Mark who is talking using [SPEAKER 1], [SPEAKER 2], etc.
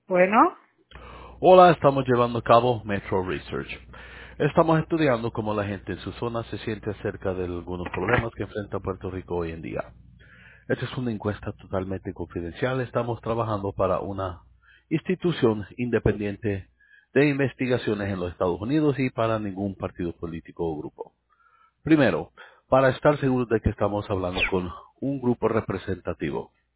[SPEAKER 1] Bueno,
[SPEAKER 2] Hola, estamos llevando a cabo Metro Research. Estamos estudiando cómo la gente en su zona se siente acerca de algunos problemas que enfrenta Puerto Rico hoy en día. Esta es una encuesta totalmente confidencial. Estamos trabajando para una institución independiente de investigaciones en los Estados Unidos y para ningún partido político o grupo. Primero, para estar seguros de que estamos hablando con un grupo representativo,